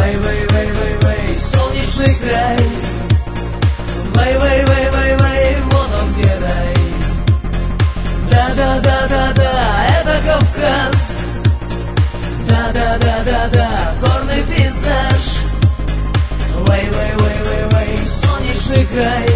Вэй, солнечный край. Вэй, вот он где рай. Да, это Кавказ. Да, горный пейзаж. Вэй, солнечный край.